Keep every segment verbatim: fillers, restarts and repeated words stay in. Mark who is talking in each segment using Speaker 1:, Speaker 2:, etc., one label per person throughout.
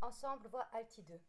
Speaker 1: Ensemble, voix alti deux.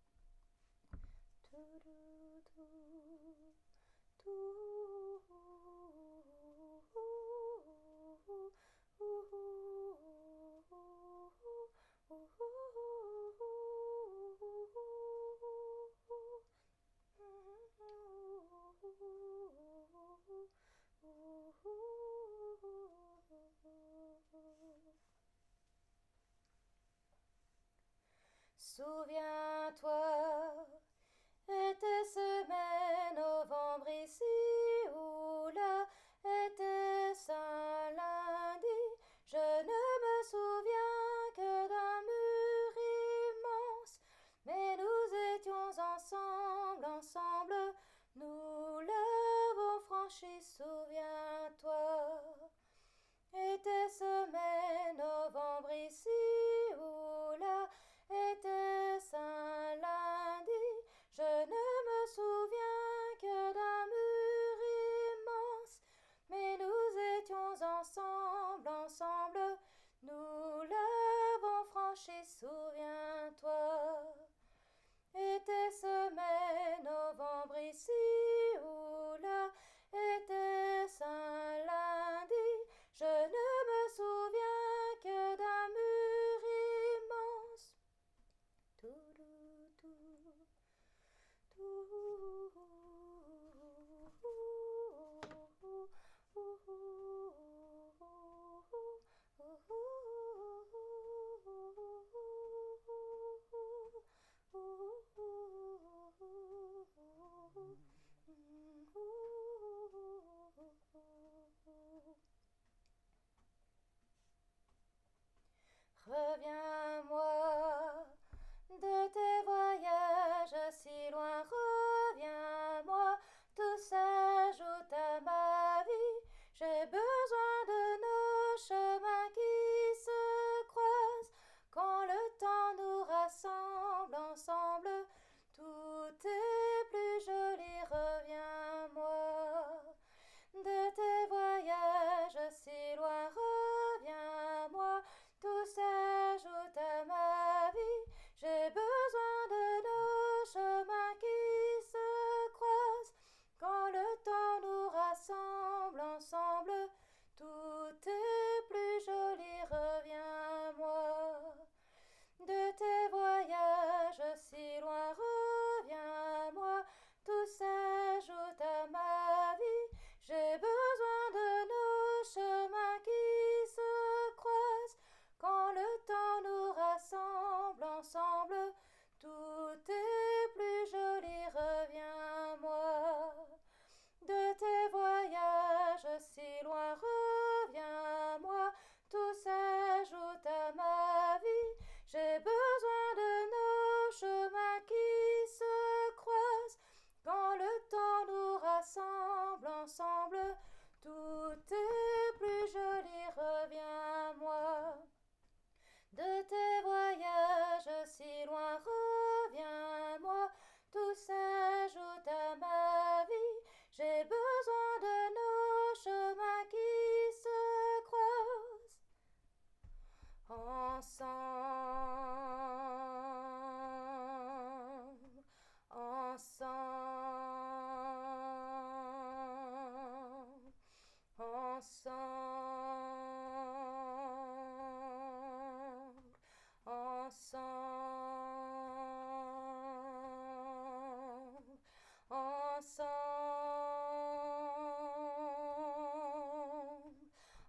Speaker 1: Souviens-toi, était-ce mai, novembre ici ou là, était-ce un lundi? Je ne me souviens que d'un mur immense, mais nous étions ensemble, ensemble, nous l'avons franchi, souviens-toi. Était-ce mai, novembre ici ou là, était-ce un lundi? Je ne me souviens que d'un mur immense, mais nous étions ensemble, ensemble, nous l'avons franchi, souviens-toi. Était-ce mai, novembre ici ou là, était-ce un lundi? Je ne me souviens que d'un mur immense. Tout, tout, tout, Reviens-moi de tes voyages si loin, reviens-moi, tout s'ajoute à ma vie. J'ai besoin de nos chemins qui se croisent, quand le temps nous rassemble ensemble, tout est plus joli, reviens-moi. De tes voyages si loin, reviens-moi, tout s'ajoute à ma vie. J'ai besoin de nos chemins qui se croisent, quand le temps nous rassemble ensemble, tout est plus joli, reviens-moi. De tes voyages si loin, reviens-moi, tout s'ajoute à ma vie. J'ai besoin de nos chemins qui se croisent, quand le temps nous rassemble ensemble, tout est plus joli, reviens-moi. De tes voyages si loin, reviens-moi, tout s'ajoute à ma vie. J'ai besoin de nos chemins qui se croisent, quand le temps nous rassemble ensemble, tout est plus joli, reviens-moi. De tes voyages si loin, reviens-moi, tout s'ajoute à ma vie. J'ai besoin de nos chemins qui se croisent ensemble, ensemble, ensemble, ensemble, ensemble,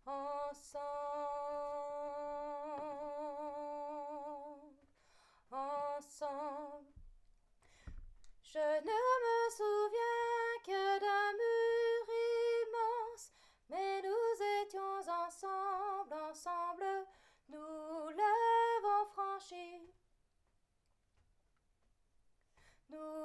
Speaker 1: ensemble, ensemble. Je ne me souviens que d'un mur immense, mais nous étions ensemble, ensemble, nous l'avons franchi. Nous